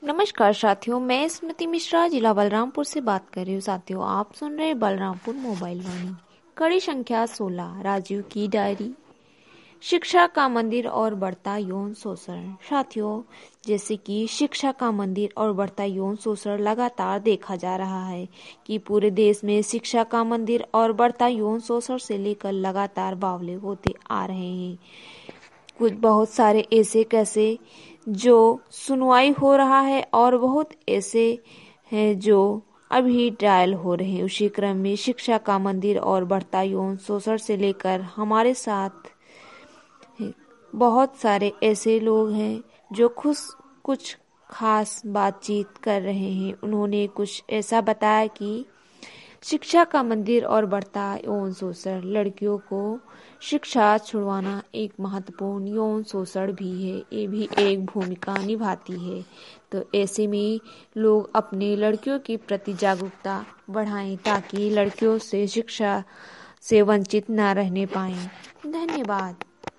नमस्कार साथियों, मैं स्मृति मिश्रा जिला बलरामपुर से बात कर रही हूँ। साथियों, आप सुन रहे हैं बलरामपुर मोबाइल वाणी। कड़ी संख्या 16, राजीव की डायरी, शिक्षा का मंदिर और बढ़ता यौन शोषण। साथियों, जैसे कि शिक्षा का मंदिर और बढ़ता यौन शोषण लगातार देखा जा रहा है कि पूरे देश में शिक्षा का मंदिर और बढ़ता यौन शोषण से लेकर लगातार बावले होते आ रहे हैं। कुछ बहुत सारे ऐसे कैसे जो सुनवाई हो रहा है और बहुत ऐसे हैं जो अभी ट्रायल हो रहे हैं। उसी क्रम में शिक्षा का मंदिर और बढ़ता यौन शोषण से लेकर हमारे साथ बहुत सारे ऐसे लोग हैं जो कुछ खास बातचीत कर रहे हैं। उन्होंने कुछ ऐसा बताया कि शिक्षा का मंदिर और बढ़ता यौन शोषण, लड़कियों को शिक्षा छुड़वाना एक महत्वपूर्ण यौन शोषण भी है। ये भी एक भूमिका निभाती है। तो ऐसे में लोग अपने लड़कियों के प्रति जागरूकता बढ़ाएं ताकि लड़कियों से शिक्षा से वंचित न रहने पाएं। धन्यवाद।